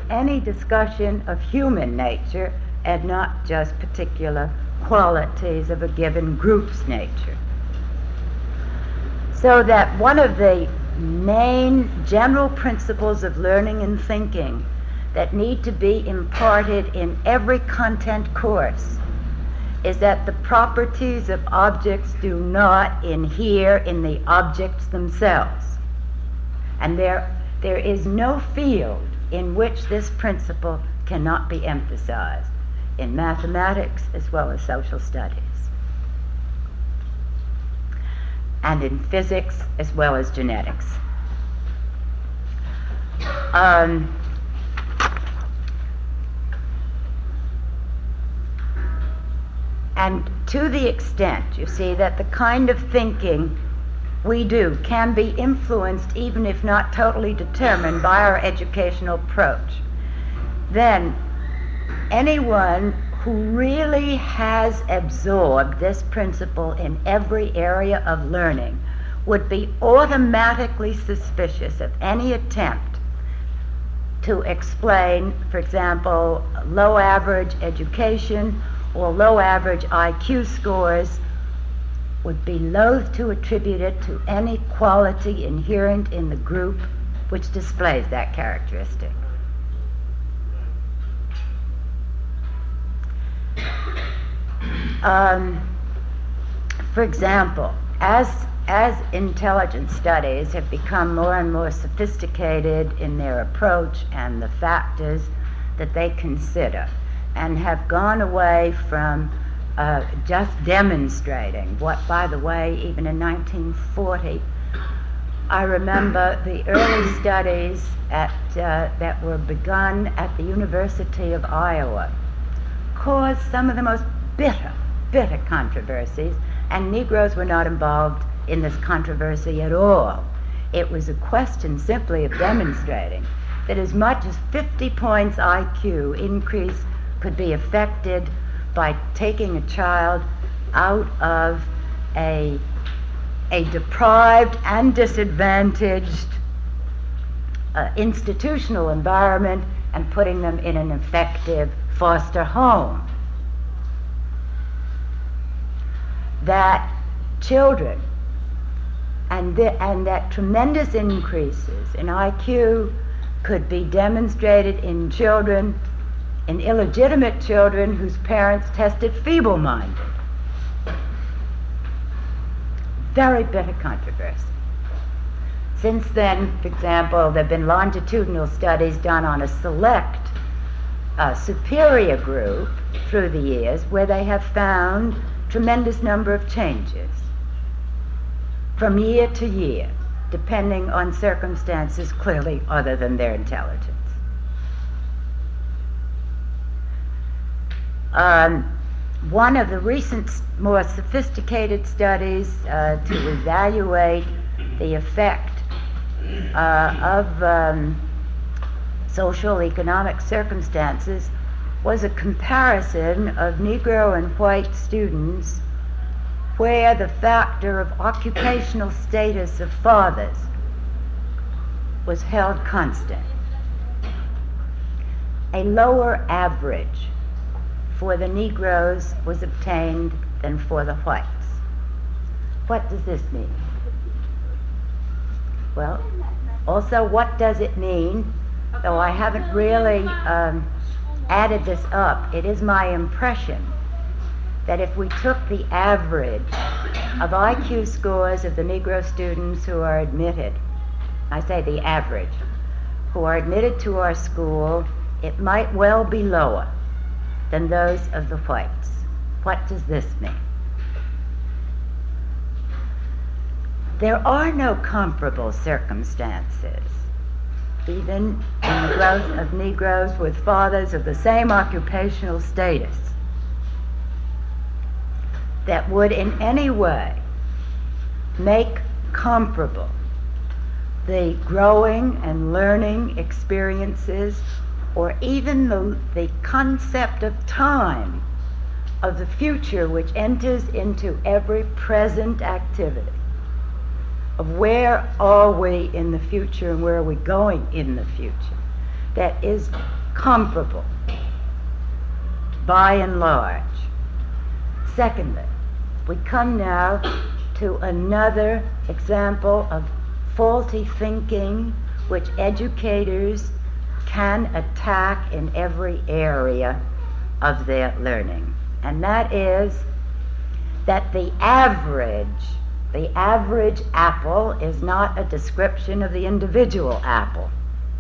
any discussion of human nature and not just particular qualities of a given group's nature. So that one of the main general principles of learning and thinking that need to be imparted in every content course is that the properties of objects do not inhere in the objects themselves. And there is no field in which this principle cannot be emphasized, in mathematics as well as social studies, and in physics as well as genetics. And to the extent, you see, that the kind of thinking we do can be influenced, even if not totally determined, by our educational approach, then anyone who really has absorbed this principle in every area of learning would be automatically suspicious of any attempt to explain, for example, low average education or low average IQ scores, would be loath to attribute it to any quality inherent in the group which displays that characteristic. For example, as intelligence studies have become more and more sophisticated in their approach and the factors that they consider, and have gone away from just demonstrating what, by the way, even in 1940, I remember the early studies that were begun at the University of Iowa caused some of the most bitter controversies, and Negroes were not involved in this controversy at all. It was a question simply of demonstrating that as much as 50 points IQ increase could be affected by taking a child out of a deprived and disadvantaged institutional environment and putting them in an effective foster home. That children and that tremendous increases in IQ could be demonstrated in children, in illegitimate children whose parents tested feeble-minded. Very bitter controversy. Since then, for example, there have been longitudinal studies done on a select superior group through the years where they have found tremendous number of changes from year to year, depending on circumstances clearly other than their intelligence. One of the recent more sophisticated studies to evaluate the effect of social economic circumstances was a comparison of Negro and white students where the factor of occupational status of fathers was held constant. A lower average for the Negroes was obtained than for the whites. What does this mean? Well, also, what does it mean? Though I haven't really added this up, it is my impression that if we took the average of IQ scores of the Negro students who are admitted, I say the average, who are admitted to our school, it might well be lower than those of the whites. What does this mean? There are no comparable circumstances, even in the growth of Negroes with fathers of the same occupational status, that would in any way make comparable the growing and learning experiences or even the concept of time, of the future which enters into every present activity, of where are we in the future and where are we going in the future. that is comparable by and large. Secondly, we come now to another example of faulty thinking which educators can attack in every area of their learning. And that is that the average apple is not a description of the individual apple.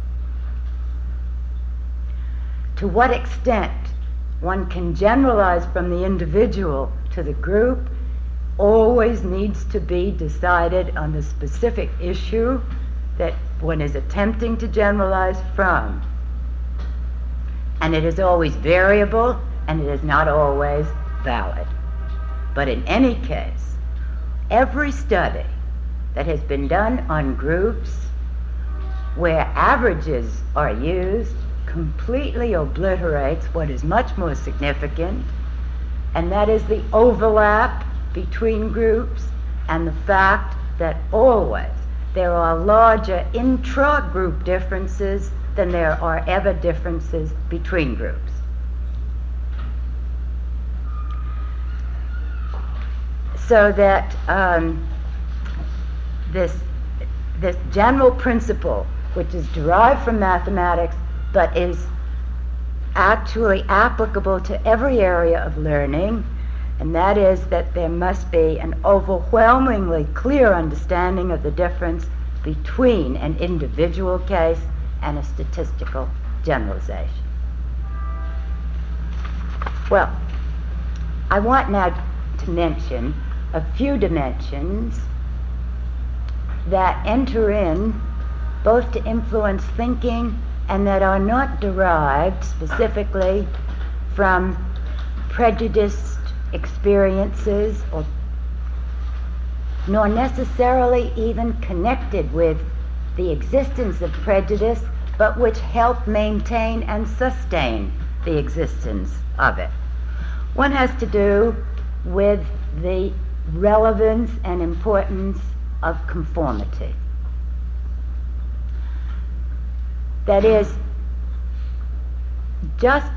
To what extent one can generalize from the individual to the group always needs to be decided on the specific issue that one is attempting to generalize from. And it is always variable, and it is not always valid. But in any case, every study that has been done on groups where averages are used completely obliterates what is much more significant, and that is the overlap between groups and the fact that always there are larger intra-group differences than there are ever differences between groups. So that this general principle, which is derived from mathematics but is actually applicable to every area of learning, and that is that there must be an overwhelmingly clear understanding of the difference between an individual case and a statistical generalization. Well, I want now to mention a few dimensions that enter in both to influence thinking and that are not derived specifically from prejudiced experiences or nor necessarily even connected with the existence of prejudice, but which help maintain and sustain the existence of it. One has to do with the relevance and importance of conformity. That is, just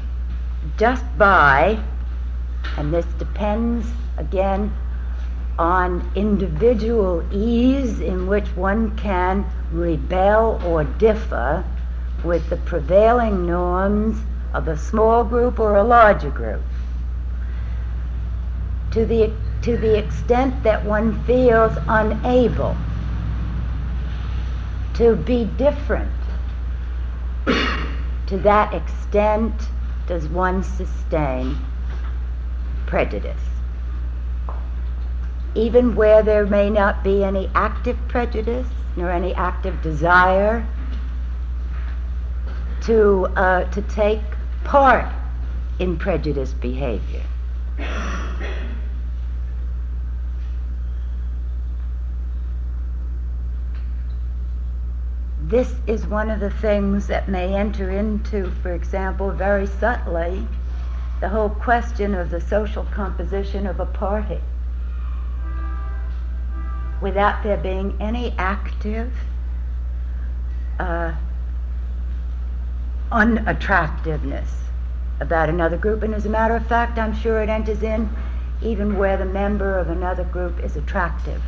by, and this depends again on individual ease in which one can rebel or differ with the prevailing norms of a small group or a larger group. To the extent that one feels unable to be different, to that extent does one sustain prejudice. Even where there may not be any active prejudice nor any active desire to take part in prejudiced behavior. This is one of the things that may enter into, for example, very subtly, the whole question of the social composition of a party, without there being any active unattractiveness about another group. And as a matter of fact, I'm sure it enters in even where the member of another group is attractive.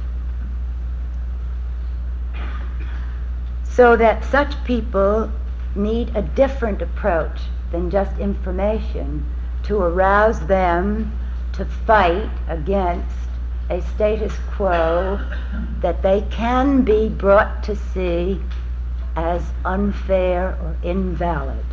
So that such people need a different approach than just information to arouse them to fight against a status quo that they can be brought to see as unfair or invalid.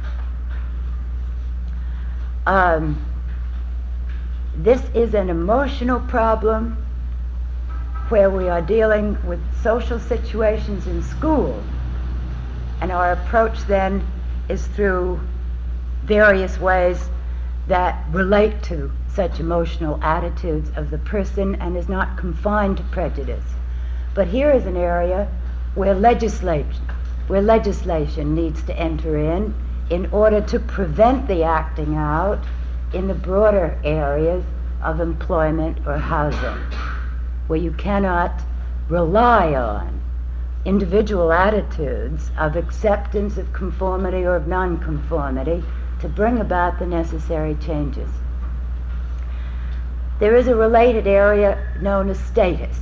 This is an emotional problem where we are dealing with social situations in school, and our approach then is through various ways that relate to such emotional attitudes of the person and is not confined to prejudice. But here is an area where legislation needs to enter in order to prevent the acting out in the broader areas of employment or housing, where you cannot rely on individual attitudes of acceptance of conformity or of nonconformity to bring about the necessary changes. There is a related area known as status.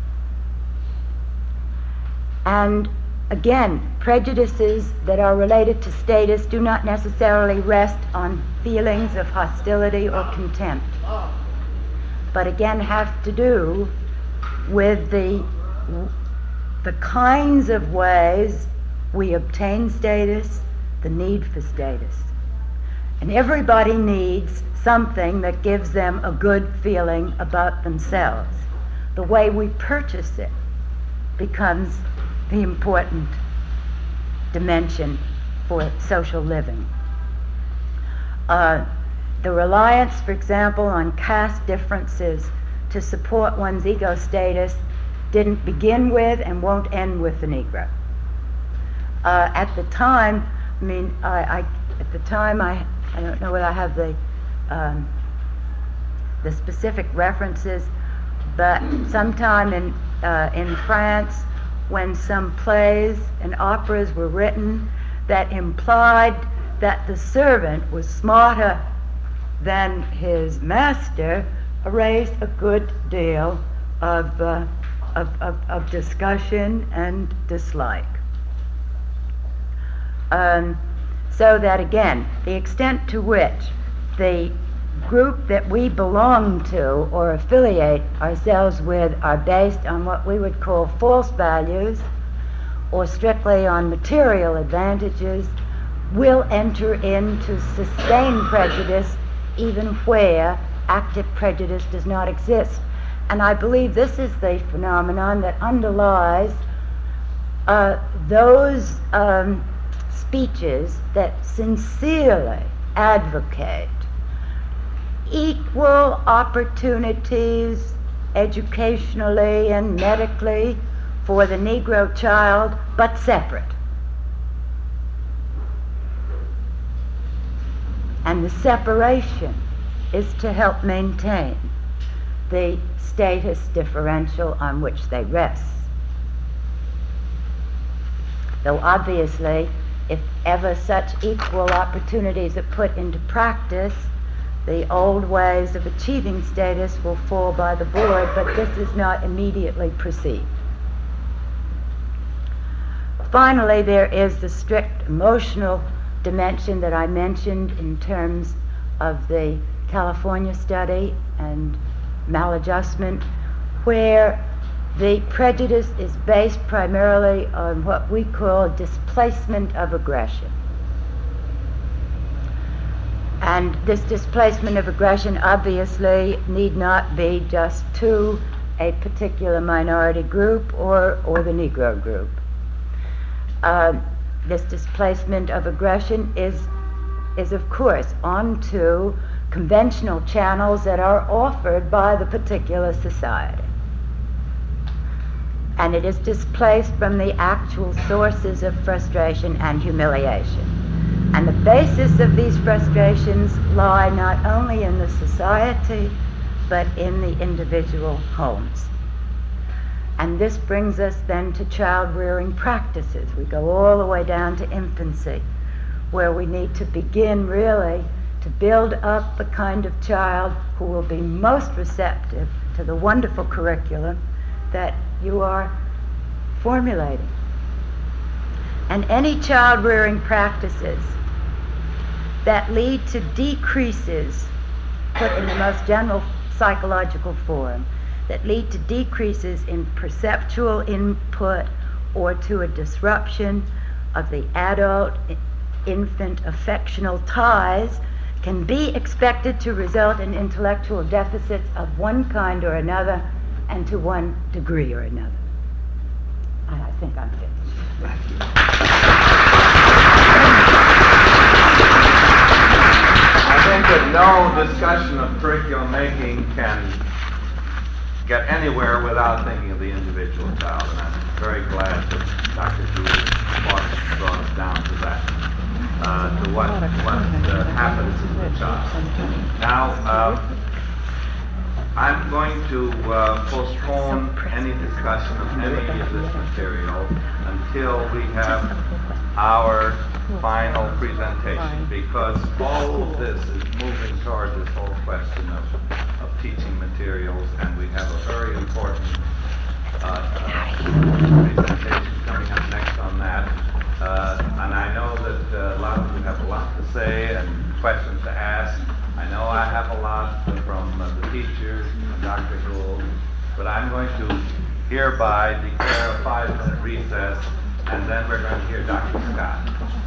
And again, prejudices that are related to status do not necessarily rest on feelings of hostility or contempt, but again have to do with the kinds of ways we obtain status, the need for status. And everybody needs something that gives them a good feeling about themselves. The way we purchase it becomes the important dimension for social living. The reliance, for example, on caste differences to support one's ego status didn't begin with and won't end with the Negro. At the time, I don't know whether I have the specific references, but sometime in France, when some plays and operas were written that implied that the servant was smarter than his master, raised a good deal of discussion and dislike. So that again, the extent to which the group that we belong to or affiliate ourselves with are based on what we would call false values or strictly on material advantages will enter into sustained prejudice even where active prejudice does not exist. And I believe this is the phenomenon that underlies those speeches that sincerely advocate equal opportunities educationally and medically for the Negro child, but separate. And the separation is to help maintain the status differential on which they rest. Though obviously, if ever such equal opportunities are put into practice, the old ways of achieving status will fall by the board, but this is not immediately perceived. Finally, there is the strict emotional dimension that I mentioned in terms of the California study and maladjustment, where the prejudice is based primarily on what we call displacement of aggression. And this displacement of aggression obviously need not be just to a particular minority group or the Negro group. This displacement of aggression is of course onto conventional channels that are offered by the particular society. And it is displaced from the actual sources of frustration and humiliation. And the basis of these frustrations lie not only in the society, but in the individual homes. And this brings us then to child-rearing practices. We go all the way down to infancy, where we need to begin really to build up the kind of child who will be most receptive to the wonderful curriculum that you are formulating. And any child-rearing practices that lead to decreases, put in the most general psychological form, that lead to decreases in perceptual input or to a disruption of the adult-infant affectional ties can be expected to result in intellectual deficits of one kind or another and to one degree or another. I think I'm finished. I think that no discussion of curriculum making can get anywhere without thinking of the individual child, and I'm very glad that Dr. Julie brought us down to that, to what happens to the child. Now, I'm going to postpone any discussion of any of this material until we have our final presentation, because all of this is moving toward this whole question of teaching materials, and we have a very important presentation coming up next on that. And I know that a lot of you have a lot to say and questions to ask. I know I have a lot from the teachers and Dr. Gould, but I'm going to hereby declare a 5-minute recess, and then we're going to hear Dr. Scott.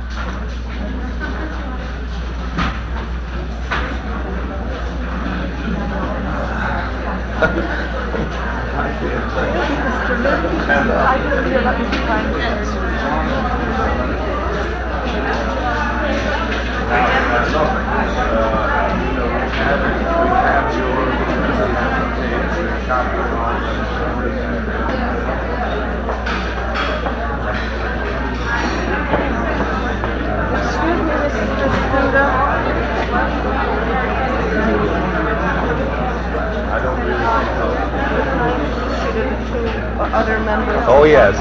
Other members. Oh, yes.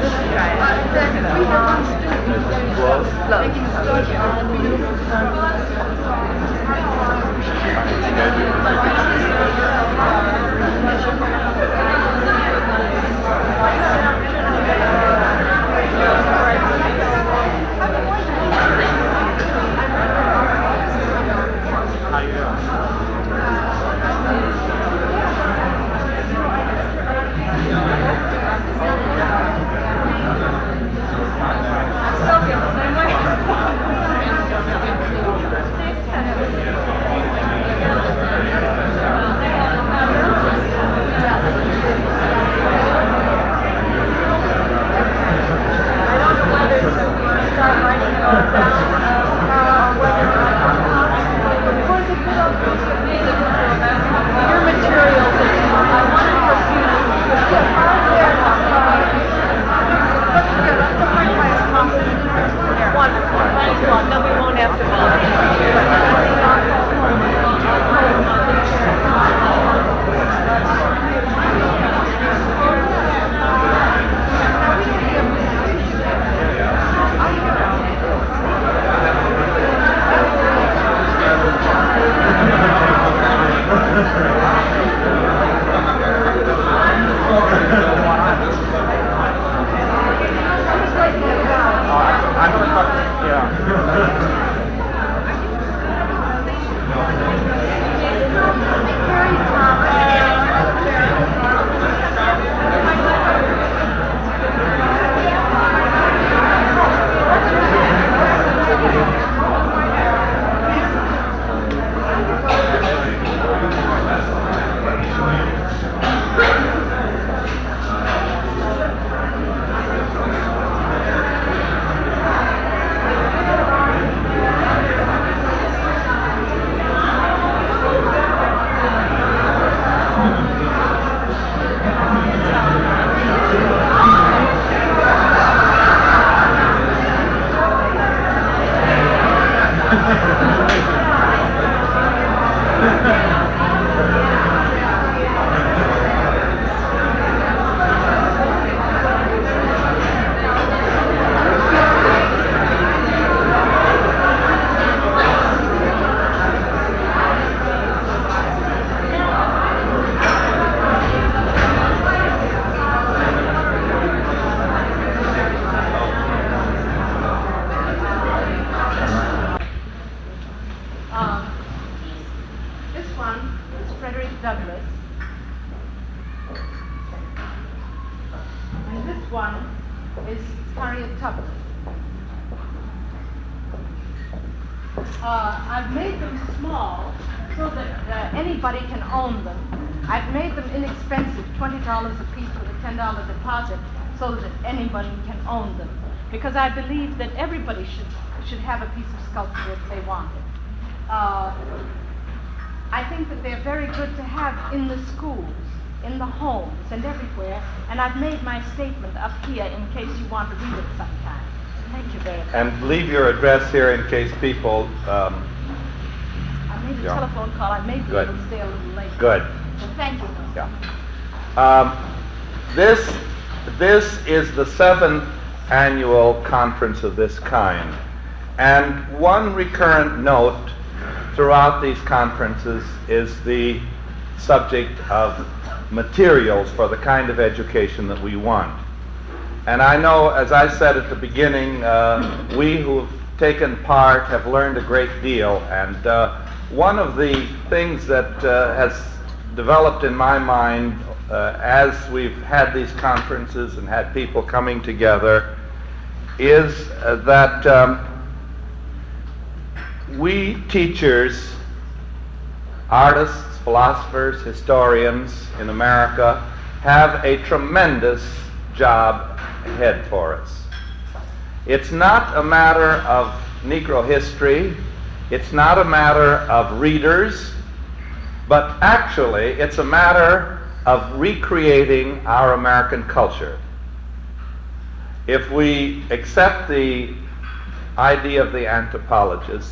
I've made them small so that anybody can own them. I've made them inexpensive, $20 a piece with a $10 deposit, so that anybody can own them. Because I believe that everybody should have a piece of sculpture if they want it. I think that they're very good to have in the schools, in the homes, and everywhere. And I've made my statement up here in case you want to read it sometime. Thank you very much. And leave your address here in case people... I made a telephone call. I may be able to stay a little later. Good. So thank you. Yeah. This is the 7th annual conference of this kind. And one recurrent note throughout these conferences is the subject of materials for the kind of education that we want. And I know, as I said at the beginning, we who have taken part have learned a great deal. And one of the things that has developed in my mind as we've had these conferences and had people coming together is that we teachers, artists, philosophers, historians in America have a tremendous job ahead for us. It's not a matter of Negro history, it's not a matter of readers, but actually it's a matter of recreating our American culture. If we accept the idea of the anthropologists,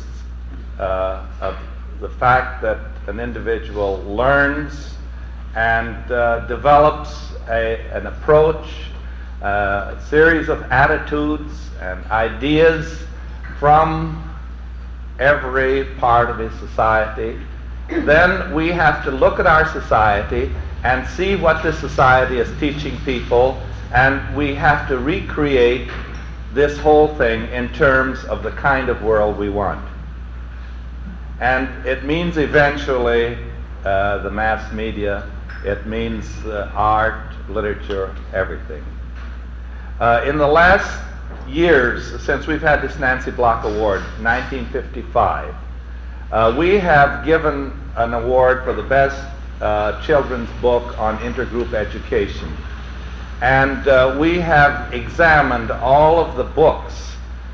of the fact that an individual learns and develops an approach, a series of attitudes and ideas from every part of his society, then we have to look at our society and see what this society is teaching people, and we have to recreate this whole thing in terms of the kind of world we want. And it means eventually the mass media, it means art, literature, everything. In the last years, since we've had this Nancy Block Award, 1955, we have given an award for the best children's book on intergroup education. And we have examined all of the books,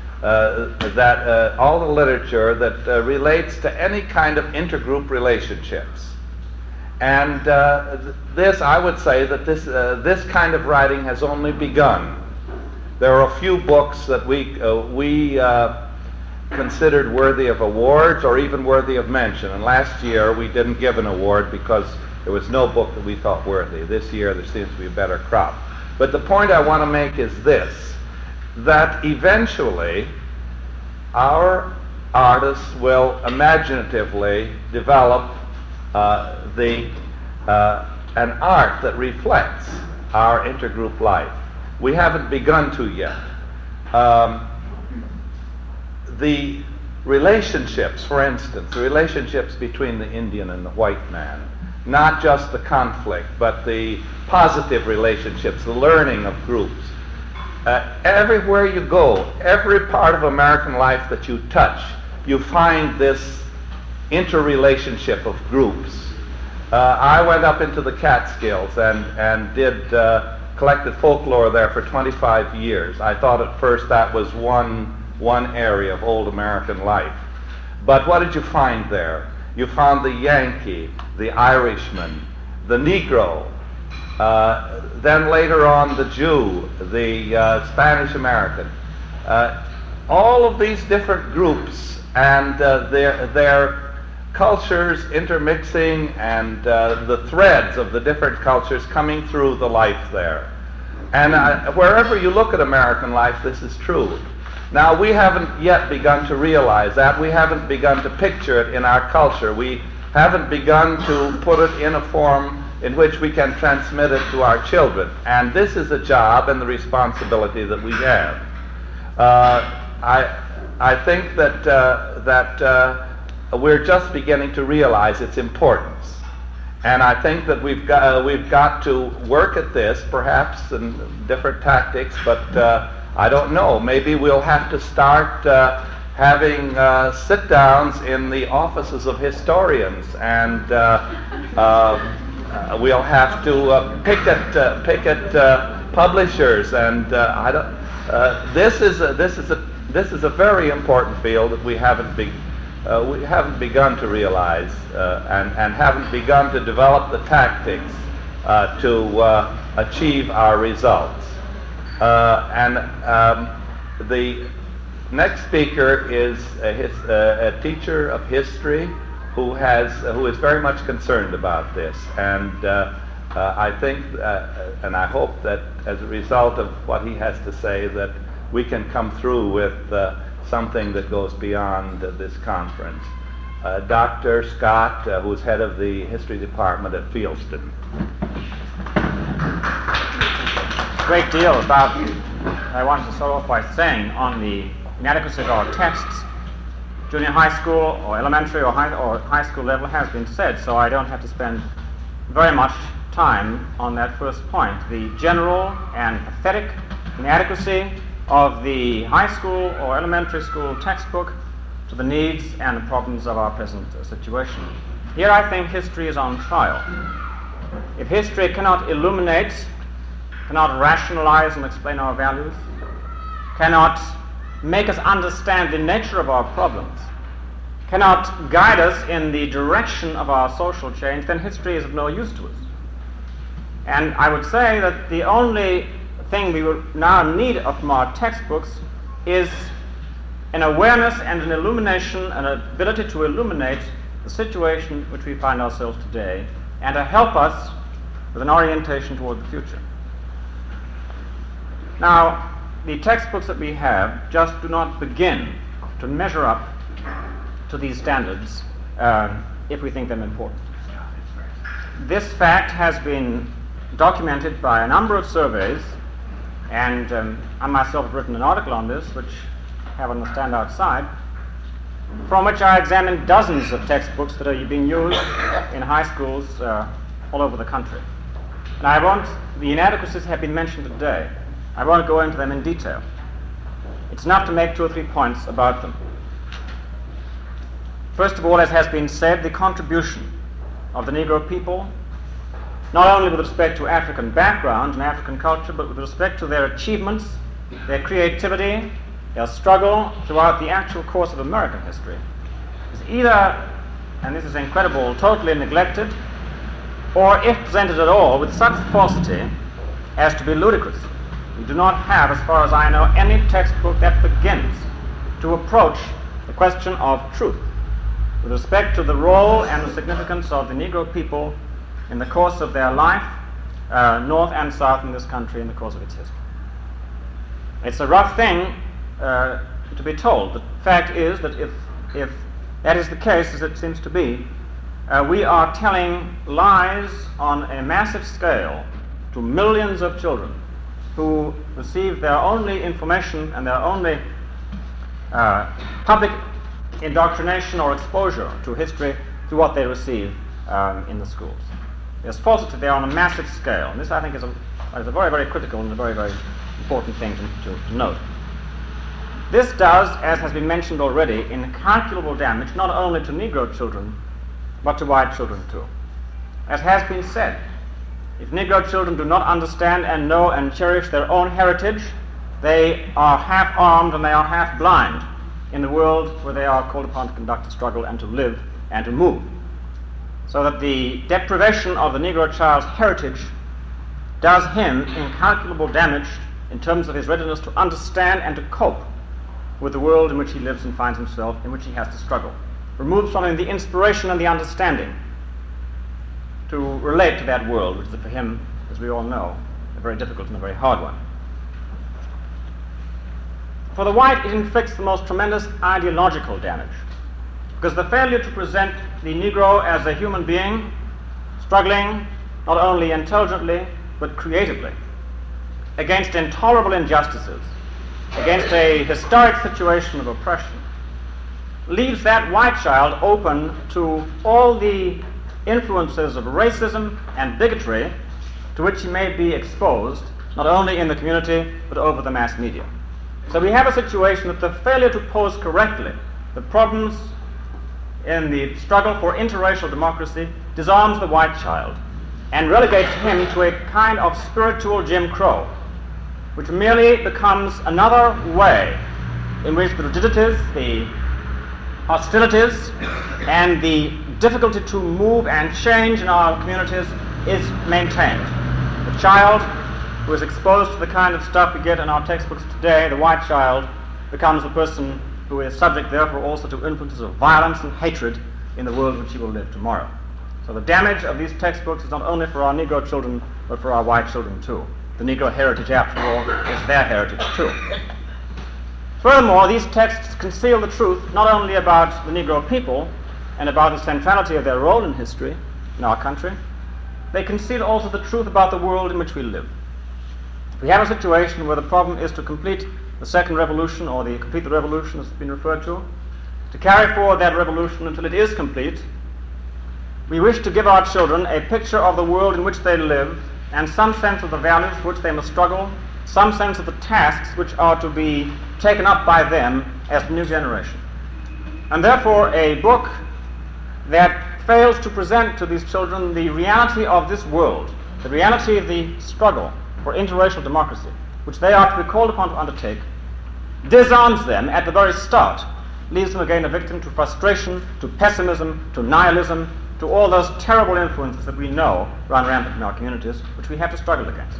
all the literature that relates to any kind of intergroup relationships. And this, I would say that this kind of writing has only begun. There are a few books that we considered worthy of awards or even worthy of mention. And last year we didn't give an award because there was no book that we thought worthy. This year there seems to be a better crop. But the point I want to make is this, that eventually our artists will imaginatively develop an art that reflects our intergroup life. We haven't begun to yet. The relationships, for instance, the relationships between the Indian and the white man, not just the conflict, but the positive relationships, the learning of groups. Everywhere you go, every part of American life that you touch, you find this interrelationship of groups. I went up into the Catskills and did collected folklore there for 25 years. I thought at first that was one area of old American life. But what did you find there? You found the Yankee, the Irishman, the Negro, then later on the Jew, the Spanish American. All of these different groups and their cultures intermixing and the threads of the different cultures coming through the life there. And wherever you look at American life, this is true. Now, we haven't yet begun to realize that. We haven't begun to picture it in our culture. We haven't begun to put it in a form in which we can transmit it to our children. And this is a job and the responsibility that we have. I think that we're just beginning to realize its importance. And I think that we've got to work at this, perhaps in different tactics, but I don't know. Maybe we'll have to start having sit-downs in the offices of historians, and we'll have to pick at publishers. And this is a very important field that we haven't begun to realize and haven't begun to develop the tactics to achieve our results. The next speaker is a teacher of history who is very much concerned about this, and I think and I hope that as a result of what he has to say, that we can come through with something that goes beyond this conference. Dr. Scott, who's head of the history department at Fieldston. Great deal about, I wanted to start off by saying, on the inadequacy of our texts, junior high school or elementary or high school level has been said, so I don't have to spend very much time on that first point. The general and pathetic inadequacy of the high school or elementary school textbook to the needs and the problems of our present situation. Here I think history is on trial. If history cannot illuminate, cannot rationalize and explain our values, cannot make us understand the nature of our problems, cannot guide us in the direction of our social change, then history is of no use to us. And I would say that the only thing we will now need from our textbooks is an awareness and an illumination, an ability to illuminate the situation in which we find ourselves today and to help us with an orientation toward the future. Now, the textbooks that we have just do not begin to measure up to these standards if we think them important. This fact has been documented by a number of surveys, and I myself have written an article on this, which I have on the stand outside, from which I examined dozens of textbooks that are being used in high schools all over the country. And the inadequacies have been mentioned today. I won't go into them in detail. It's enough to make 2 or 3 points about them. First of all, as has been said, the contribution of the Negro people, not only with respect to African background and African culture, but with respect to their achievements, their creativity, their struggle throughout the actual course of American history, is either, and this is incredible, totally neglected, or if presented at all with such falsity as to be ludicrous. We do not have, as far as I know, any textbook that begins to approach the question of truth with respect to the role and the significance of the Negro people in the course of their life, north and south in this country in the course of its history. It's a rough thing to be told. The fact is that if that is the case, as it seems to be, we are telling lies on a massive scale to millions of children who receive their only information and their only public indoctrination or exposure to history through what they receive in the schools. There's falsity there on a massive scale, and this I think is a very, very critical and a very, very important thing to note. This does, as has been mentioned already, incalculable damage not only to Negro children, but to white children too. As has been said, if Negro children do not understand and know and cherish their own heritage, they are half-armed and they are half-blind in the world where they are called upon to conduct a struggle and to live and to move. So that the deprivation of the Negro child's heritage does him incalculable damage in terms of his readiness to understand and to cope with the world in which he lives and finds himself, in which he has to struggle. Removes from him the inspiration and the understanding to relate to that world, which is for him, as we all know, a very difficult and a very hard one. For the white, it inflicts the most tremendous ideological damage, because the failure to present the Negro as a human being, struggling not only intelligently, but creatively, against intolerable injustices, against a historic situation of oppression, leaves that white child open to all the influences of racism and bigotry to which he may be exposed, not only in the community, but over the mass media. So we have a situation that the failure to pose correctly the problems in the struggle for interracial democracy disarms the white child and relegates him to a kind of spiritual Jim Crow, which merely becomes another way in which the rigidities, the hostilities, and the difficulty to move and change in our communities is maintained. The child who is exposed to the kind of stuff we get in our textbooks today, the white child, becomes the person who is subject therefore also to influences of violence and hatred in the world in which he will live tomorrow. So the damage of these textbooks is not only for our Negro children, but for our white children too. The Negro heritage, after all, is their heritage too. Furthermore, these texts conceal the truth not only about the Negro people and about the centrality of their role in history in our country, they conceal also the truth about the world in which we live. We have a situation where the problem is to complete the second revolution, or complete the revolution as it's been referred to carry forward that revolution until it is complete. We wish to give our children a picture of the world in which they live and some sense of the values for which they must struggle, some sense of the tasks which are to be taken up by them as the new generation. And therefore a book that fails to present to these children the reality of this world, the reality of the struggle for interracial democracy, which they are to be called upon to undertake, disarms them at the very start, leaves them again a victim to frustration, to pessimism, to nihilism, to all those terrible influences that we know run rampant in our communities, which we have to struggle against.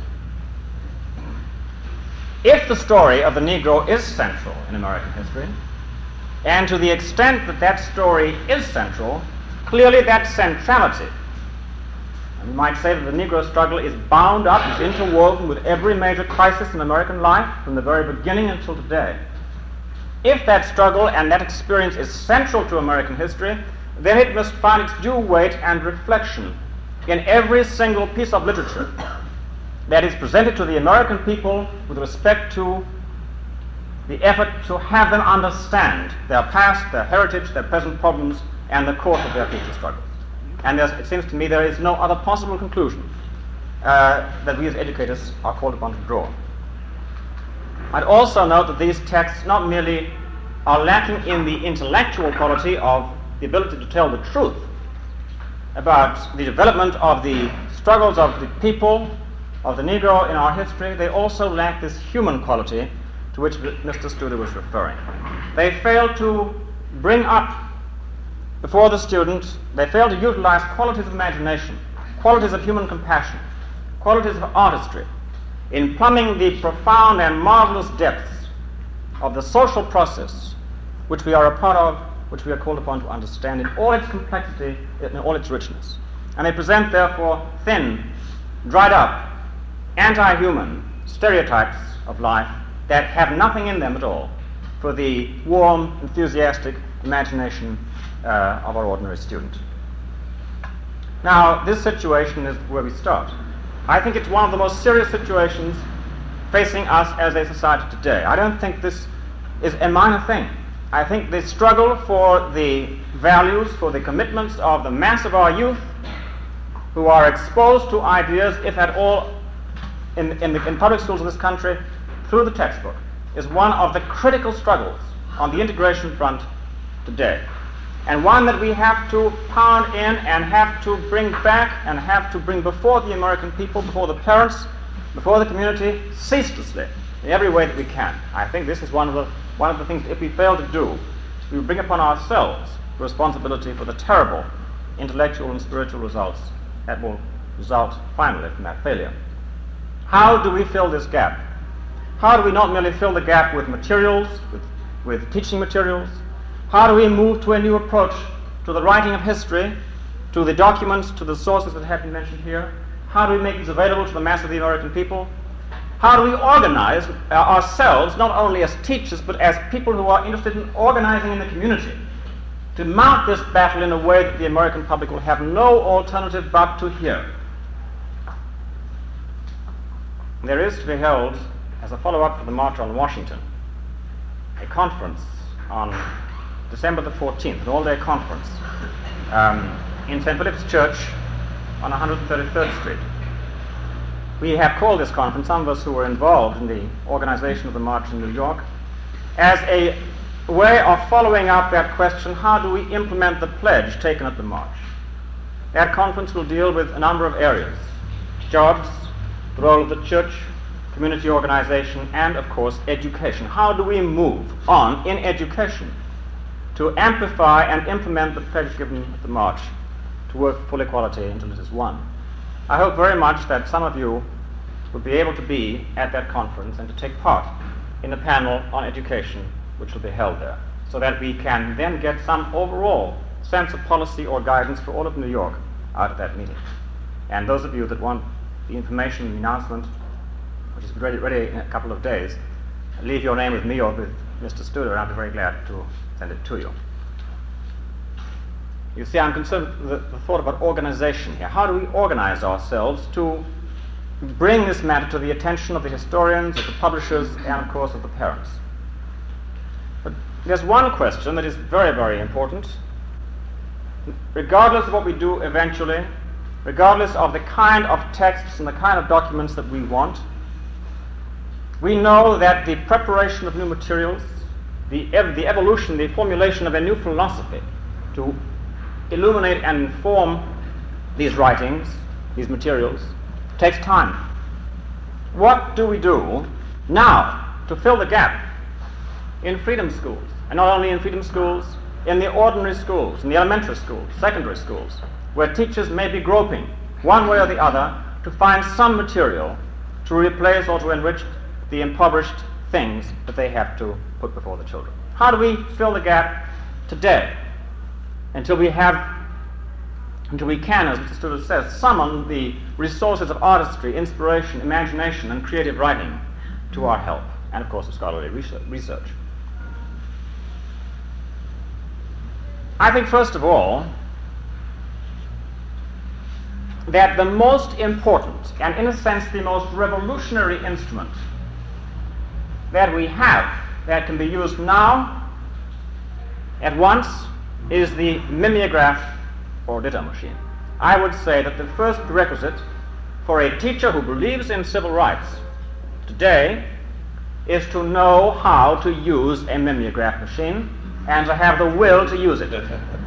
If the story of the Negro is central in American history, and to the extent that that story is central, clearly that centrality, and we might say that the Negro struggle is bound up, is interwoven with every major crisis in American life from the very beginning until today. If that struggle and that experience is central to American history, then it must find its due weight and reflection in every single piece of literature that is presented to the American people with respect to the effort to have them understand their past, their heritage, their present problems, and the course of their future struggles. And it seems to me there is no other possible conclusion that we as educators are called upon to draw. I'd also note that these texts not merely are lacking in the intellectual quality of the ability to tell the truth about the development of the struggles of the people, of the Negro in our history, they also lack this human quality to which Mr. Studer was referring. They fail to bring up before the student, they fail to utilize qualities of imagination, qualities of human compassion, qualities of artistry, in plumbing the profound and marvelous depths of the social process which we are a part of, which we are called upon to understand in all its complexity, in all its richness. And they present, therefore, thin, dried up, anti-human stereotypes of life that have nothing in them at all for the warm, enthusiastic imagination of our ordinary student. Now, this situation is where we start. I think it's one of the most serious situations facing us as a society today. I don't think this is a minor thing. I think the struggle for the values, for the commitments of the mass of our youth who are exposed to ideas, if at all, in public schools of this country through the textbook, is one of the critical struggles on the integration front today. And one that we have to pound in and have to bring back and have to bring before the American people, before the parents, before the community, ceaselessly, in every way that we can. I think this is one of the things, if we fail to do, we will bring upon ourselves the responsibility for the terrible intellectual and spiritual results that will result finally from that failure. How do we fill this gap? How do we not merely fill the gap with materials, with teaching materials? How do we move to a new approach to the writing of history, to the documents, to the sources that have been mentioned here? How do we make these available to the mass of the American people? How do we organize ourselves, not only as teachers, but as people who are interested in organizing in the community, to mount this battle in a way that the American public will have no alternative but to hear? There is to be held, as a follow-up for the March on Washington, a conference on December the 14th, an all-day conference in St. Philip's Church on 133rd Street. We have called this conference, some of us who were involved in the organization of the march in New York, as a way of following up that question, how do we implement the pledge taken at the march? That conference will deal with a number of areas: jobs, the role of the church, community organization, and, of course, education. How do we move on in education to amplify and implement the pledge given at the march to work for full equality until it is won? I hope very much that some of you will be able to be at that conference and to take part in the panel on education which will be held there, so that we can then get some overall sense of policy or guidance for all of New York out of that meeting. And those of you that want the information, the announcement, which is ready in a couple of days, leave your name with me or with Mr. Studer, and I'll be very glad to send it to you. You see, I'm concerned with the thought about organization here. How do we organize ourselves to bring this matter to the attention of the historians, of the publishers, and of course of the parents? But there's one question that is very, very important. Regardless of what we do eventually, regardless of the kind of texts and the kind of documents that we want, we know that the preparation of new materials, the evolution, the formulation of a new philosophy to illuminate and inform these writings, these materials, takes time. What do we do now to fill the gap in freedom schools? And not only in freedom schools, in the ordinary schools, in the elementary schools, secondary schools, where teachers may be groping, one way or the other, to find some material to replace or to enrich the impoverished things that they have to put before the children. How do we fill the gap today until we can, as Mr. Studer says, summon the resources of artistry, inspiration, imagination, and creative writing to our help, and of course of scholarly research? I think, first of all, that the most important and, in a sense, the most revolutionary instrument that we have that can be used now at once is the mimeograph or ditto machine. I would say that the first prerequisite for a teacher who believes in civil rights today is to know how to use a mimeograph machine and to have the will to use it.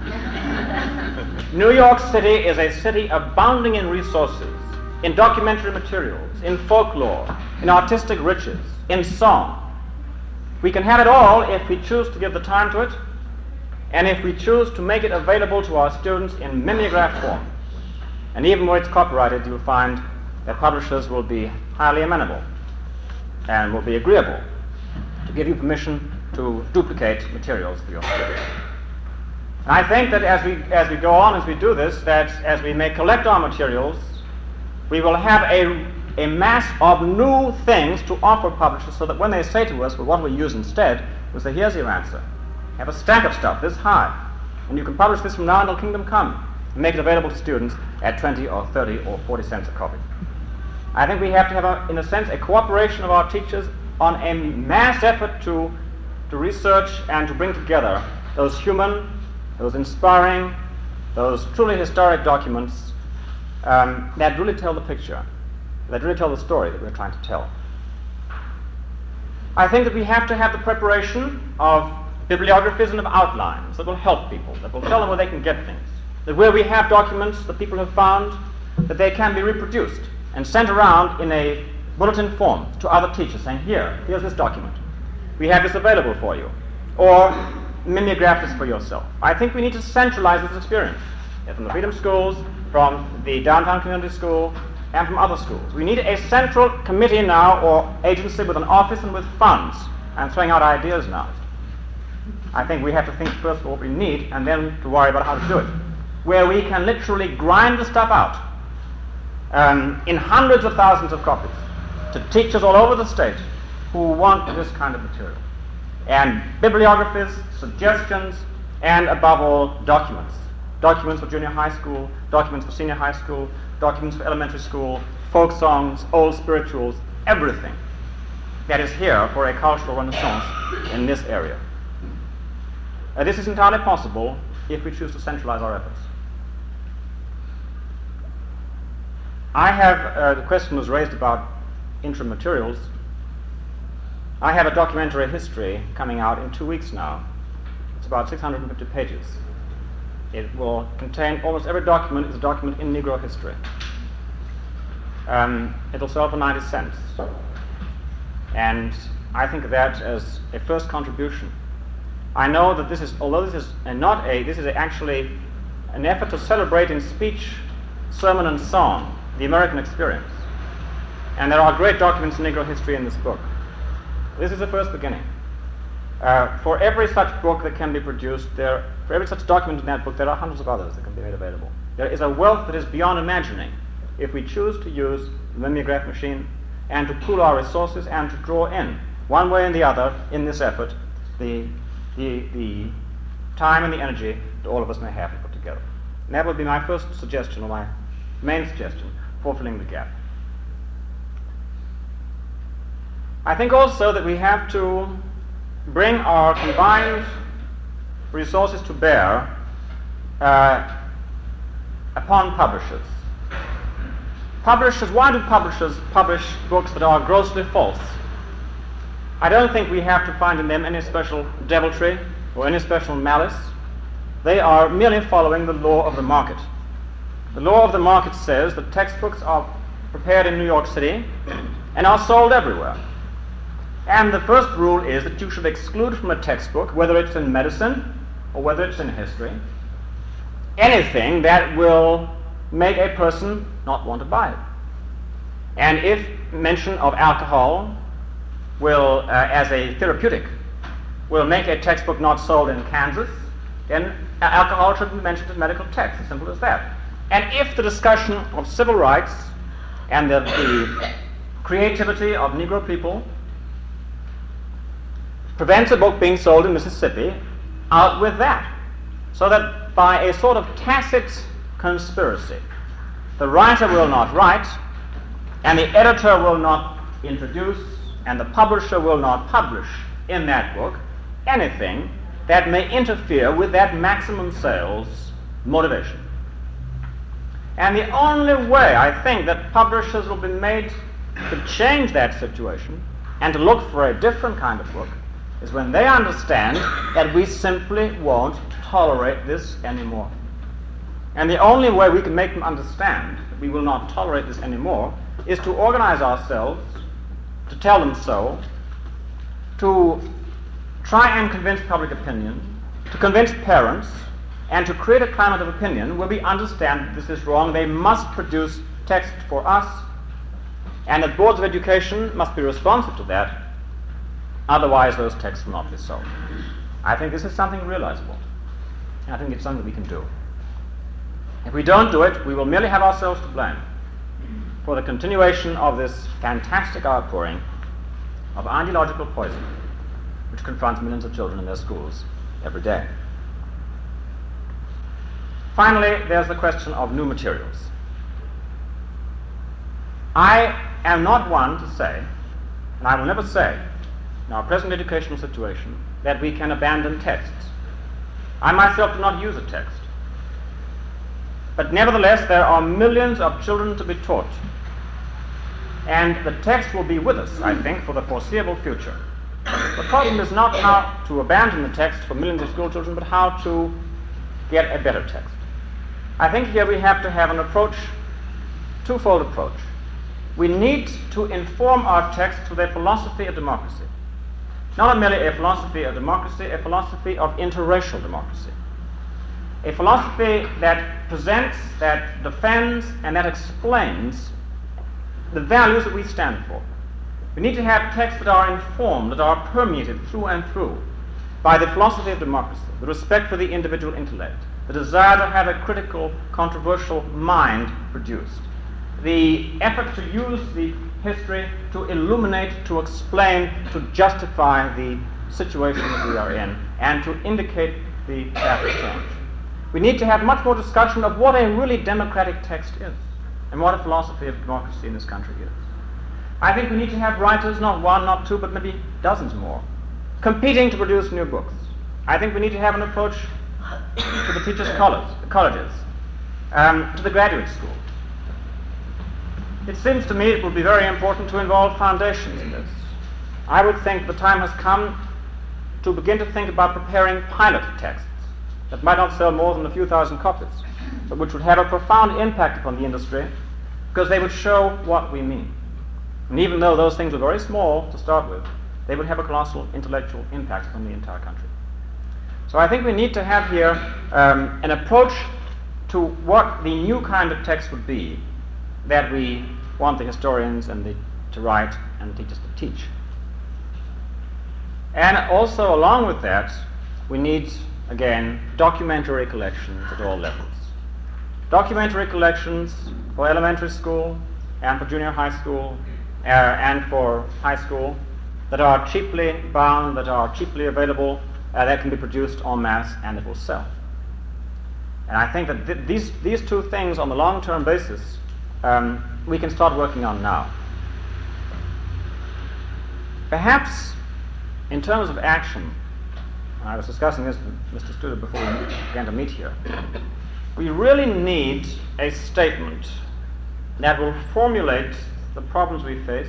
New York City is a city abounding in resources, in documentary materials, in folklore, in artistic riches, in song. We can have it all if we choose to give the time to it, and if we choose to make it available to our students in mimeograph form. And even where it's copyrighted, you'll find that publishers will be highly amenable and will be agreeable to give you permission to duplicate materials for your students. And I think that as we go on, as we do this, that as we may collect our materials, we will have a mass of new things to offer publishers, so that when they say to us, well, what do we use instead? We'll say, here's your answer. Have a stack of stuff this high, and you can publish this from now until kingdom come, and make it available to students at 20 or 30 or 40 cents a copy. I think we have to have, in a sense, a cooperation of our teachers on a mass effort to research and to bring together those human, those inspiring, those truly historic documents that really tell the picture, that really tell the story that we're trying to tell. I think that we have to have the preparation of bibliographies and of outlines that will help people, that will tell them where they can get things, that where we have documents that people have found, that they can be reproduced and sent around in a bulletin form to other teachers saying, here's this document. We have this available for you. Or mimeograph this for yourself. I think we need to centralize this experience from the freedom schools, from the downtown community school, and from other schools. We need a central committee now, or agency with an office and with funds. I'm throwing out ideas now. I think we have to think first of what we need and then to worry about how to do it. Where we can literally grind the stuff out in hundreds of thousands of copies to teachers all over the state who want this kind of material. And bibliographies, suggestions, and above all, documents. Documents for junior high school, documents for senior high school, documents for elementary school, folk songs, old spirituals, everything that is here for a cultural renaissance in this area. This is entirely possible if we choose to centralize our efforts. I have, the question was raised about interim materials. I have a documentary history coming out in 2 weeks now. It's about 650 pages. It will contain almost every document is a document in Negro history. It'll sell for 90 cents. And I think of that as a first contribution. I know that this is, although this is actually an effort to celebrate in speech, sermon, and song the American experience. And there are great documents in Negro history in this book. This is the first beginning. For every such book that can be produced, for every such document in that book, there are hundreds of others that can be made available. There is a wealth that is beyond imagining if we choose to use the mimeograph machine and to pool our resources and to draw in, one way and the other, in this effort, the time and the energy that all of us may have to put together. And that would be my first suggestion, or my main suggestion, for filling the gap. I think also that we have to bring our combined resources to bear upon publishers. Why do publishers publish books that are grossly false? I don't think we have to find in them any special deviltry or any special malice. They are merely following the law of the market. The law of the market says that textbooks are prepared in New York City and are sold everywhere. And the first rule is that you should exclude from a textbook, whether it's in medicine or whether it's in history, anything that will make a person not want to buy it. And if mention of alcohol will, as a therapeutic, will make a textbook not sold in Kansas, then alcohol should be mentioned in medical text, as simple as that. And if the discussion of civil rights and the creativity of Negro people prevents a book being sold in Mississippi, out with that. So that by a sort of tacit conspiracy, the writer will not write, and the editor will not introduce, and the publisher will not publish in that book anything that may interfere with that maximum sales motivation. And the only way I think that publishers will be made to change that situation and to look for a different kind of book is when they understand that we simply won't tolerate this anymore. And the only way we can make them understand that we will not tolerate this anymore is to organize ourselves, to tell them so, to try and convince public opinion, to convince parents, and to create a climate of opinion where we understand that this is wrong. They must produce text for us, and that boards of education must be responsive to that. Otherwise, those texts will not be sold. I think this is something realizable. I think it's something we can do. If we don't do it, we will merely have ourselves to blame for the continuation of this fantastic outpouring of ideological poison which confronts millions of children in their schools every day. Finally, there's the question of new materials. I am not one to say, and I will never say, in our present educational situation, that we can abandon texts. I myself do not use a text. But nevertheless, there are millions of children to be taught. And the text will be with us, I think, for the foreseeable future. The problem is not how to abandon the text for millions of school children, but how to get a better text. I think here we have to have an approach, twofold approach. We need to inform our text with a philosophy of democracy. Not merely a philosophy of democracy, a philosophy of interracial democracy. A philosophy that presents, that defends, and that explains the values that we stand for. We need to have texts that are informed, that are permeated through and through by the philosophy of democracy, the respect for the individual intellect, the desire to have a critical, controversial mind produced, the effort to use the history to illuminate, to explain, to justify the situation that we are in, and to indicate the path of change. We need to have much more discussion of what a really democratic text is, and what a philosophy of democracy in this country is. I think we need to have writers, not one, not two, but maybe dozens more, competing to produce new books. I think we need to have an approach to the teachers' colleges, to the graduate school. It seems to me it would be very important to involve foundations in this. I would think the time has come to begin to think about preparing pilot texts that might not sell more than a few thousand copies, but which would have a profound impact upon the industry because they would show what we mean. And even though those things are very small to start with, they would have a colossal intellectual impact upon the entire country. So I think we need to have here an approach to what the new kind of text would be that we want the historians and to write and the teachers to teach. And also, along with that, we need, again, documentary collections at all levels. Documentary collections for elementary school and for junior high school and for high school that are cheaply bound, that are cheaply available, that can be produced en masse and that will sell. And I think that these two things on the long-term basis we can start working on now. Perhaps in terms of action, I was discussing this with Mr. Studer before we began to meet here, we really need a statement that will formulate the problems we face,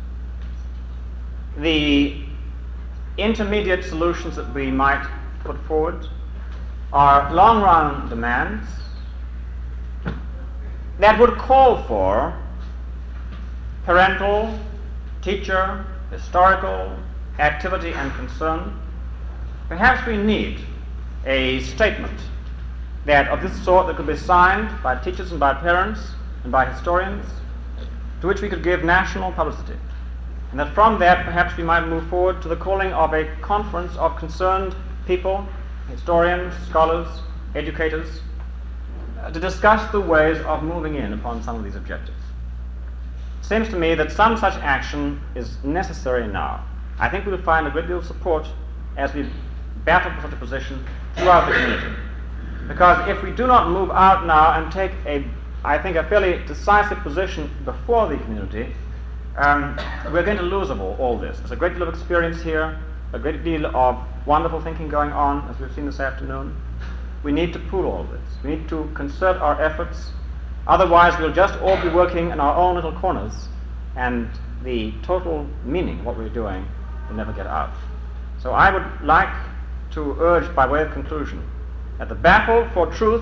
the intermediate solutions that we might put forward, our long-run demands, that would call for parental, teacher, historical activity and concern. Perhaps we need a statement that of this sort that could be signed by teachers and by parents and by historians, to which we could give national publicity. And that from that perhaps we might move forward to the calling of a conference of concerned people, historians, scholars, educators, to discuss the ways of moving in upon some of these objectives. It seems to me that some such action is necessary now. I think we will find a great deal of support as we battle for such a position throughout the community. Because if we do not move out now and take a fairly decisive position before the community, we're going to lose all this. There's a great deal of experience here, a great deal of wonderful thinking going on, as we've seen this afternoon. We need to pool all this. We need to concert our efforts. Otherwise, we'll just all be working in our own little corners, and the total meaning of what we're doing will never get out. So I would like to urge, by way of conclusion, that the battle for truth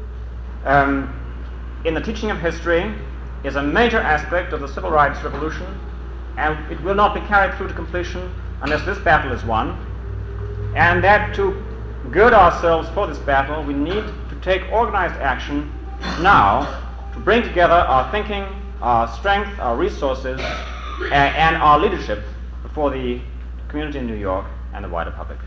in the teaching of history is a major aspect of the civil rights revolution, and it will not be carried through to completion unless this battle is won. And that to gird ourselves for this battle, we need to take organized action now to bring together our thinking, our strength, our resources, and our leadership before the community in New York and the wider public.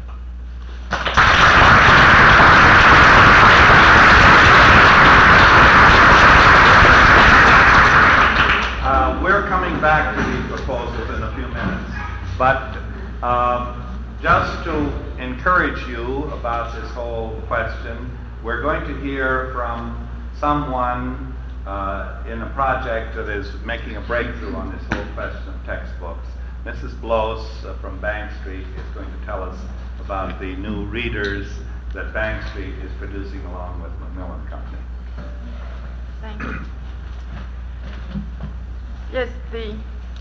We're coming back to these proposals in a few minutes, but just to encourage you about this whole question, we're going to hear from someone in a project that is making a breakthrough on this whole question of textbooks. Mrs. Bloss from Bank Street is going to tell us about the new readers that Bank Street is producing along with Macmillan Company. Thank you. Yes, the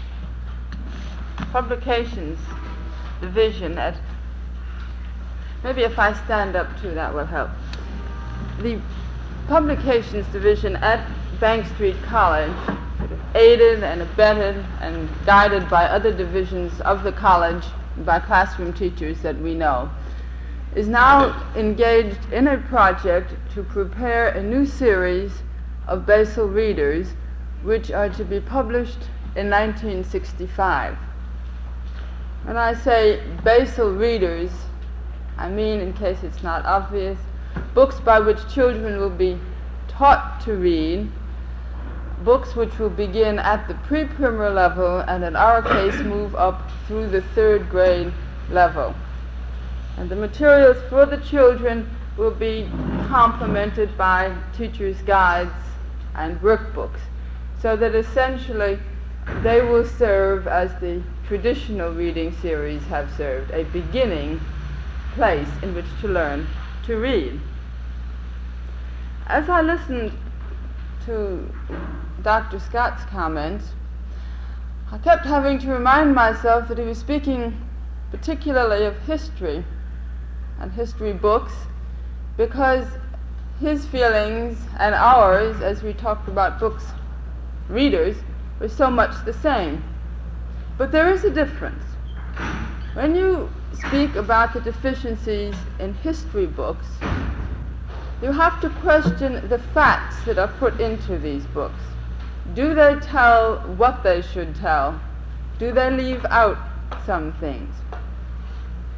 publications division at, maybe if I stand up too, that will help. The publications division at Bank Street College, aided and abetted and guided by other divisions of the college, by classroom teachers that we know, is now engaged in a project to prepare a new series of basal readers which are to be published in 1965. When I say basal readers, I mean, in case it's not obvious, books by which children will be taught to read, books which will begin at the pre-primer level and in our case move up through the third grade level. And the materials for the children will be complemented by teachers' guides and workbooks, so that essentially they will serve as the traditional reading series have served, a beginning place in which to learn to read. As I listened to Dr. Scott's comments, I kept having to remind myself that he was speaking particularly of history and history books, because his feelings and ours, as we talked about books, readers, were so much the same. But there is a difference. When you speak about the deficiencies in history books, you have to question the facts that are put into these books. Do they tell what they should tell? Do they leave out some things?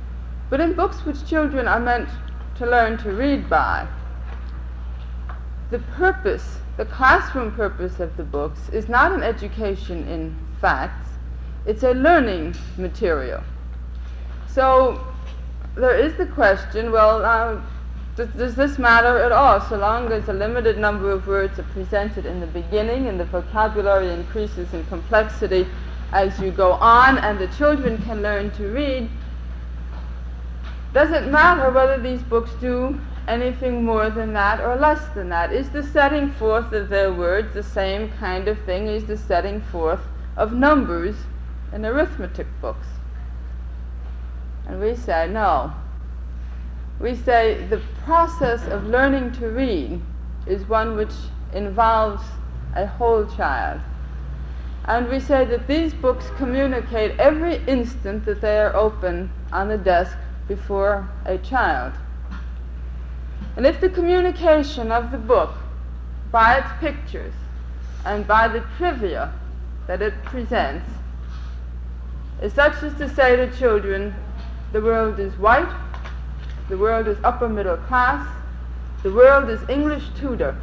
but in books which children are meant to learn to read by, the purpose, the classroom purpose of the books is not an education in facts, it's a learning material. So there is the question, well, does this matter at all, so long as a limited number of words are presented in the beginning and the vocabulary increases in complexity as you go on and the children can learn to read? Does it matter whether these books do anything more than that or less than that? Is the setting forth of their words the same kind of thing as the setting forth of numbers in arithmetic books? And we say no. We say the process of learning to read is one which involves a whole child. And we say that these books communicate every instant that they are open on the desk before a child. And if the communication of the book, by its pictures and by the trivia that it presents, is such as to say to children, the world is white, the world is upper middle class, the world is English Tudor,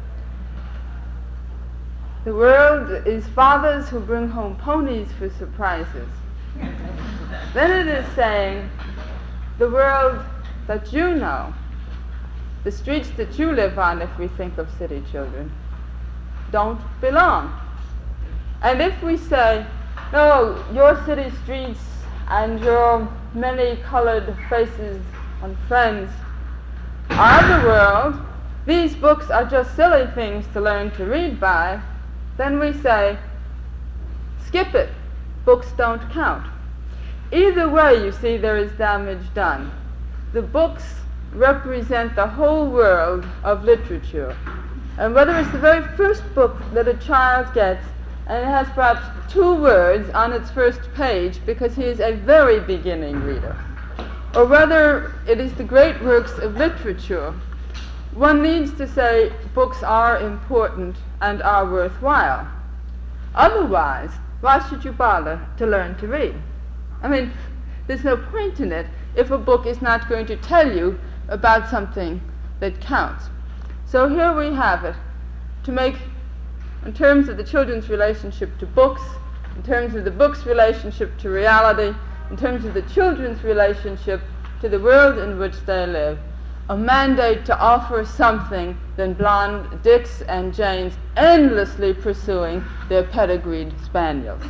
the world is fathers who bring home ponies for surprises, then it is saying, the world that you know, the streets that you live on, if we think of city children, don't belong. And if we say, no, your city streets and your many-colored faces and friends are the world, these books are just silly things to learn to read by, then we say, skip it, books don't count. Either way, you see, there is damage done. The books represent the whole world of literature. And whether it's the very first book that a child gets, and it has perhaps 2 words on its first page because he is a very beginning reader, or whether it is the great works of literature, one needs to say books are important and are worthwhile. Otherwise, why should you bother to learn to read? I mean, there's no point in it if a book is not going to tell you about something that counts. So here we have it, to make, in terms of the children's relationship to books, in terms of the book's relationship to reality, in terms of the children's relationship to the world in which they live, a mandate to offer something than blonde Dicks and Janes endlessly pursuing their pedigreed spaniels.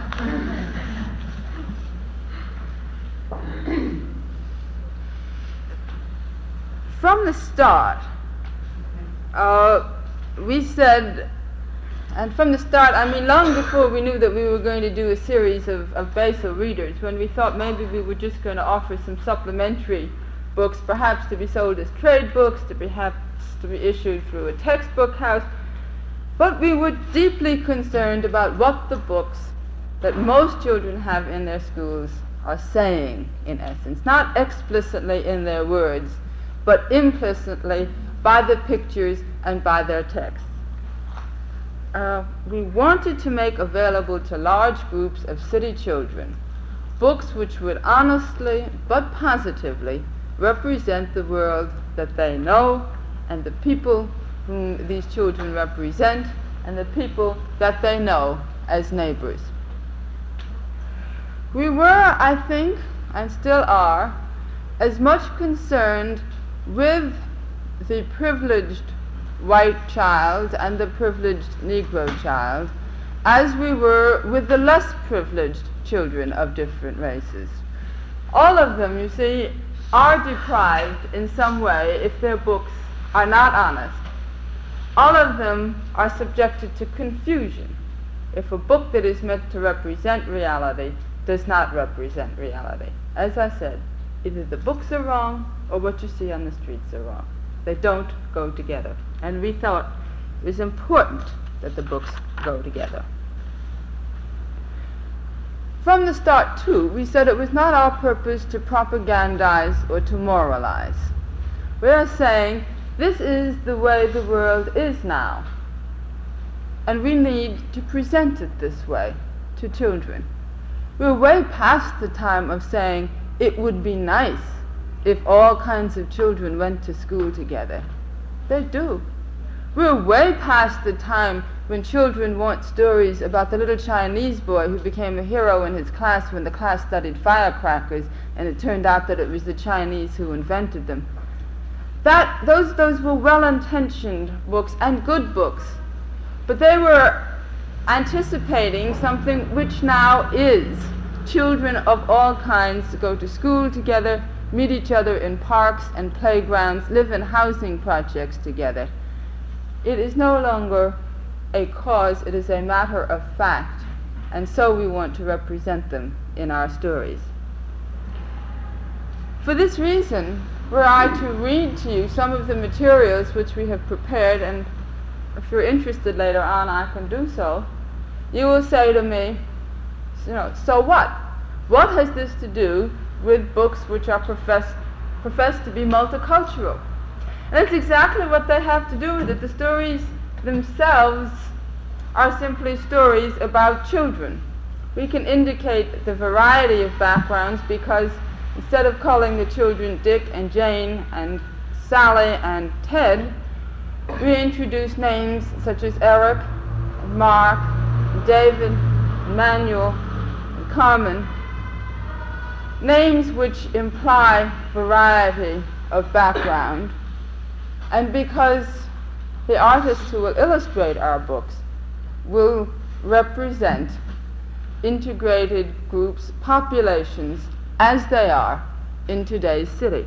From the start, we said, and from the start, I mean long before we knew that we were going to do a series of Basel readers, when we thought maybe we were just going to offer some supplementary books, perhaps to be sold as trade books, to perhaps to be issued through a textbook house, but we were deeply concerned about what the books that most children have in their schools are saying, in essence, not explicitly in their words, but implicitly by the pictures and by their texts. We wanted to make available to large groups of city children books which would honestly but positively represent the world that they know and the people whom these children represent and the people that they know as neighbors. We were, I think, and still are, as much concerned with the privileged white child and the privileged Negro child as we were with the less privileged children of different races. All of them, you see, are deprived in some way if their books are not honest. All of them are subjected to confusion if a book that is meant to represent reality does not represent reality. As I said, either the books are wrong or what you see on the streets are wrong. They don't go together. And we thought it was important that the books go together. From the start, too, we said it was not our purpose to propagandize or to moralize. We are saying this is the way the world is now, and we need to present it this way to children. We're way past the time of saying it would be nice if all kinds of children went to school together. They do. We're way past the time when children want stories about the little Chinese boy who became a hero in his class when the class studied firecrackers and it turned out that it was the Chinese who invented them. Those were well-intentioned books and good books, but they were anticipating something which now is. Children of all kinds go to school together, meet each other in parks and playgrounds, live in housing projects together. It is no longer a cause, it is a matter of fact, and so we want to represent them in our stories. For this reason, were I to read to you some of the materials which we have prepared, and if you're interested later on, I can do so, you will say to me, so what? What has this to do with books which are professed to be multicultural? And that's exactly what they have to do with it. The stories themselves are simply stories about children. We can indicate the variety of backgrounds because instead of calling the children Dick and Jane and Sally and Ted, we introduce names such as Eric, and Mark, and David, and Manuel, and Carmen, names which imply variety of background. And because the artists who will illustrate our books will represent integrated groups, populations, as they are in today's city.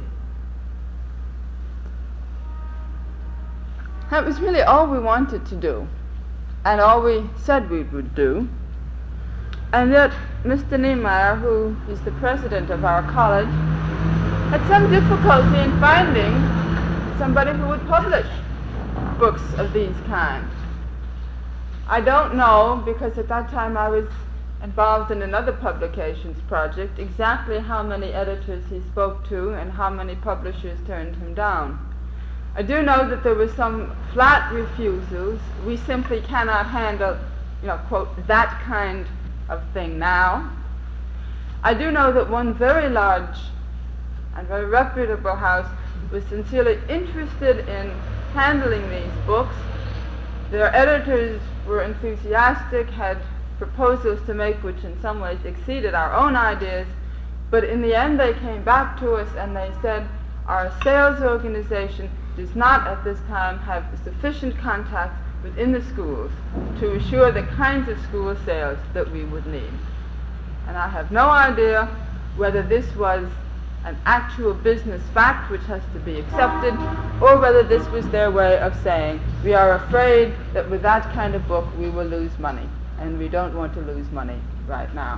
That was really all we wanted to do, and all we said we would do. And yet, Mr. Niemeyer, who is the president of our college, had some difficulty in finding somebody who would publish books of these kinds. I don't know, because at that time I was involved in another publications project, exactly how many editors he spoke to and how many publishers turned him down. I do know that there were some flat refusals. We simply cannot handle, quote, that kind of thing now. I do know that one very large and very reputable house was sincerely interested in handling these books. Their editors were enthusiastic, had proposals to make which in some ways exceeded our own ideas, but in the end they came back to us and they said, our sales organization does not at this time have sufficient contact within the schools to assure the kinds of school sales that we would need. And I have no idea whether this was an actual business fact which has to be accepted, or whether this was their way of saying, we are afraid that with that kind of book we will lose money, and we don't want to lose money right now.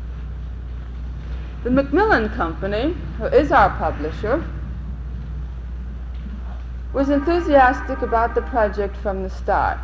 The Macmillan Company, who is our publisher, was enthusiastic about the project from the start.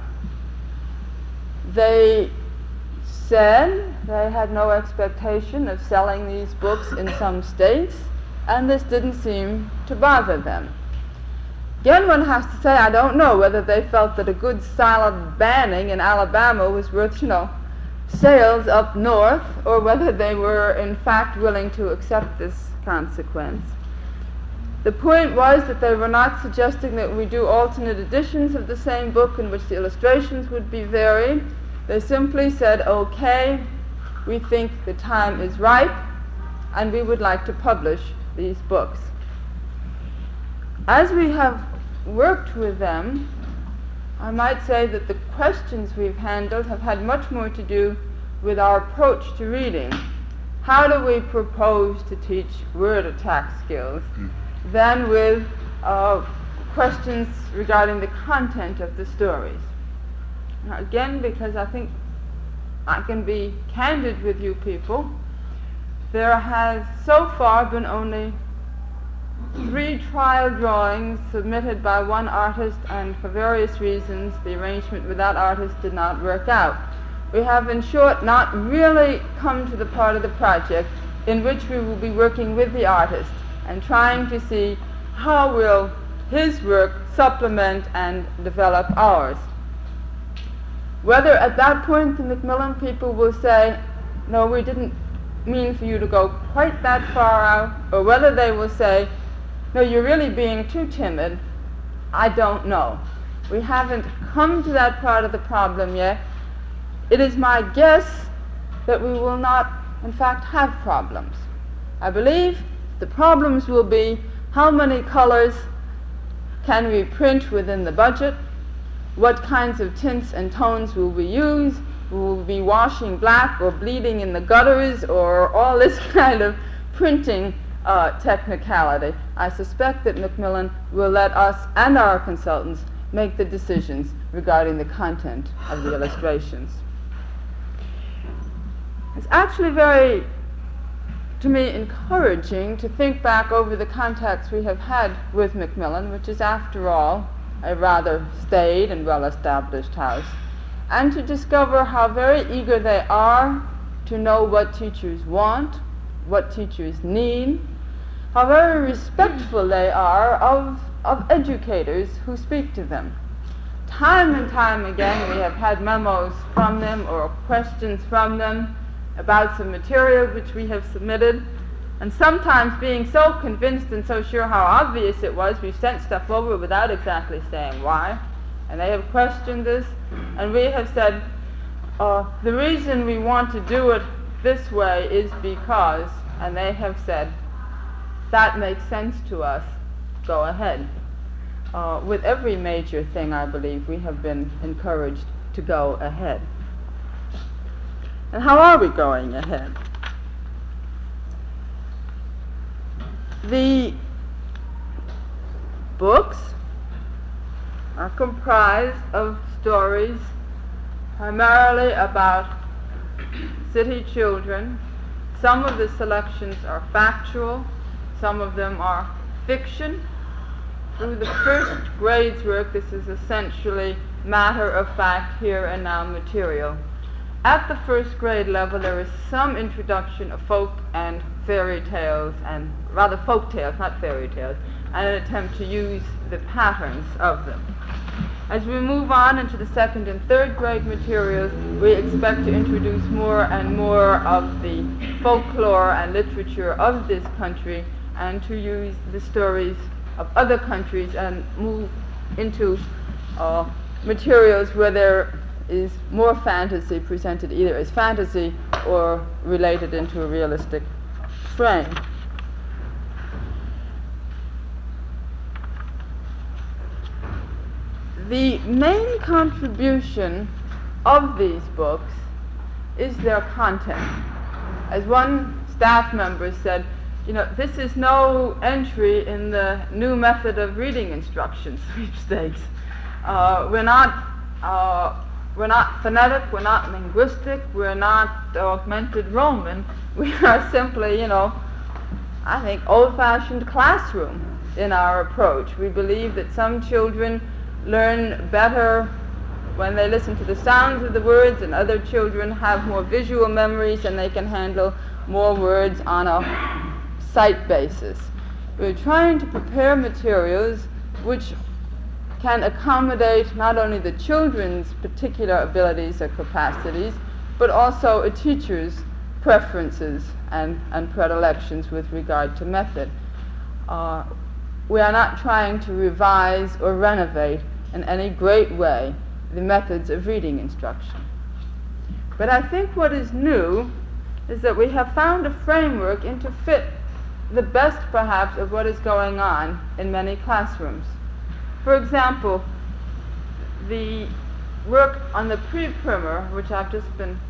They said they had no expectation of selling these books in some states, and this didn't seem to bother them. Again, one has to say, I don't know whether they felt that a good solid banning in Alabama was worth, sales up north, or whether they were in fact willing to accept this consequence. The point was that they were not suggesting that we do alternate editions of the same book in which the illustrations would be varied. They simply said, okay, we think the time is ripe, and we would like to publish these books. As we have worked with them, I might say that the questions we've handled have had much more to do with our approach to reading. How do we propose to teach word attack skills than with questions regarding the content of the stories. Now, again, because I think I can be candid with you people, there has so far been only 3 trial drawings submitted by one artist, and for various reasons the arrangement with that artist did not work out. We have, in short, not really come to the part of the project in which we will be working with the artist and trying to see how will his work supplement and develop ours. Whether at that point the Macmillan people will say, no, we didn't mean for you to go quite that far out, or whether they will say, no, you're really being too timid, I don't know. We haven't come to that part of the problem yet. It is my guess that we will not, in fact, have problems. I believe the problems will be how many colors can we print within the budget, what kinds of tints and tones will we use, will we be washing black or bleeding in the gutters, or all this kind of printing technicality. I suspect that Macmillan will let us and our consultants make the decisions regarding the content of the illustrations. It's actually very, to me, encouraging to think back over the contacts we have had with Macmillan, which is, after all, a rather staid and well-established house, and to discover how very eager they are to know what teachers want, what teachers need, how very respectful they are of educators who speak to them. Time and time again we have had memos from them or questions from them about some material which we have submitted, and sometimes being so convinced and so sure how obvious it was, we've sent stuff over without exactly saying why, and they have questioned us, and we have said, the reason we want to do it this way is because, and they have said, that makes sense to us, go ahead. With every major thing, I believe, we have been encouraged to go ahead. And how are we going ahead? The books are comprised of stories primarily about city children. Some of the selections are factual, some of them are fiction. Through the first grade's work, this is essentially matter-of-fact, here and now material. At the first grade level, there is some introduction of folk and fairy tales, and rather folk tales, not fairy tales, and an attempt to use the patterns of them. As we move on into the second and third grade materials, we expect to introduce more and more of the folklore and literature of this country, and to use the stories of other countries and move into materials where there is more fantasy presented either as fantasy or related into a realistic frame. The main contribution of these books is their content. As one staff member said, this is no entry in the new method of reading instruction sweepstakes. We're not phonetic, we're not linguistic, we're not augmented Roman. We are simply, I think, old-fashioned classroom in our approach. We believe that some children learn better when they listen to the sounds of the words, and other children have more visual memories and they can handle more words on a sight basis. We're trying to prepare materials which can accommodate not only the children's particular abilities or capacities, but also a teacher's preferences and predilections with regard to method. We are not trying to revise or renovate in any great way the methods of reading instruction. But I think what is new is that we have found a framework in to fit the best, perhaps, of what is going on in many classrooms. For example, the work on the pre-primer, which I have just been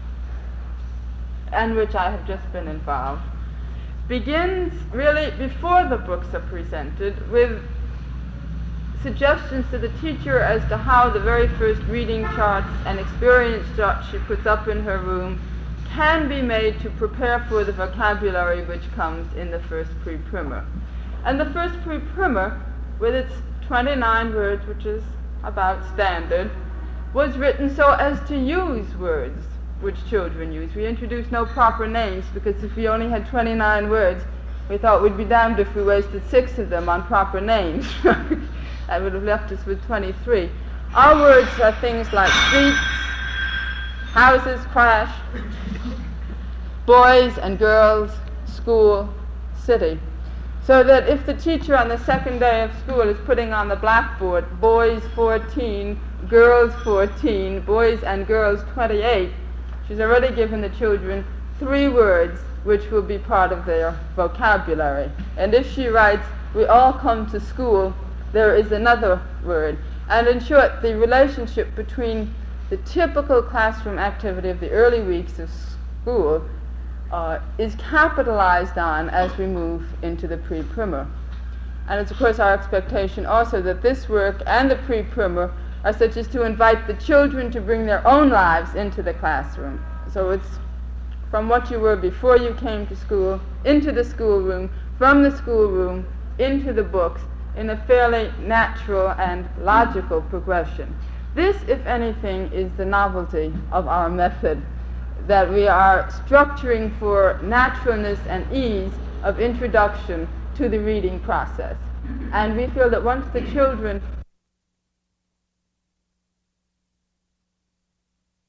involved, begins really before the books are presented with suggestions to the teacher as to how the very first reading charts and experience charts she puts up in her room can be made to prepare for the vocabulary which comes in the first pre-primer. And the first pre-primer, with its 29 words, which is about standard, was written so as to use words which children use. We introduced no proper names because if we only had 29 words, we thought we'd be damned if we wasted 6 of them on proper names. That would have left us with 23. Our words are things like streets, houses crash, boys and girls, school, city. So that if the teacher on the second day of school is putting on the blackboard, boys 14, girls 14, boys and girls 28, she's already given the children 3 words which will be part of their vocabulary. And if she writes, we all come to school, there is another word. And in short, the relationship between the typical classroom activity of the early weeks of school is capitalized on as we move into the pre-primer. And it's of course our expectation also that this work and the pre-primer are such as to invite the children to bring their own lives into the classroom. So it's from what you were before you came to school, into the schoolroom, from the schoolroom, into the books, in a fairly natural and logical progression. This, if anything, is the novelty of our method, that we are structuring for naturalness and ease of introduction to the reading process. And we feel that once the children